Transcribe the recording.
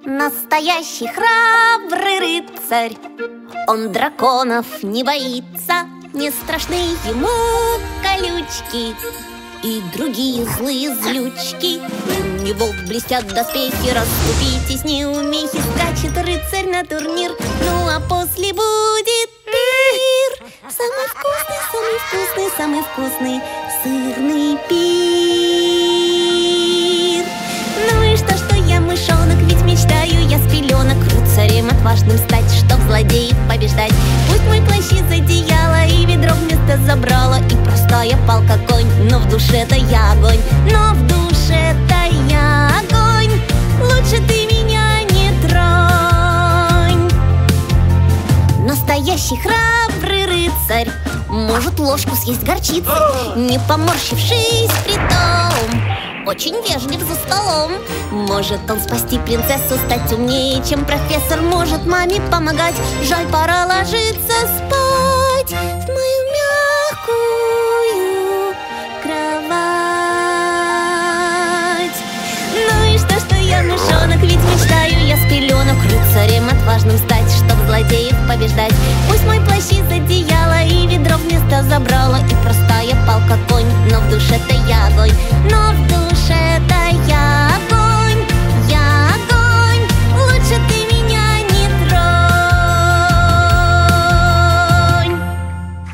Настоящий храбрый рыцарь, он драконов не боится, не страшны ему колючки и другие злые злючки. У него блестят доспехи, расступитесь, неумехи. Скачет рыцарь на турнир, ну а после будет пир. Самый вкусный, самый вкусный, самый вкусный сырный пир. Ну и что я мышонок, ведь мечтаю я с пеленок рыцарем отважным стать, чтоб злодеев побеждать. Пусть мой плащ из одеяла и ведро вместо забрала, и простая палка конь, но в душе-то я огонь, но в душе-то я огонь. Лучше ты меня не тронь. Настоящий храбрый рыцарь может ложку съесть горчицы, не поморщившись при том. Очень вежлив за столом. Может он спасти принцессу, стать умнее, чем профессор. Может маме помогать, жаль, пора ложиться спать.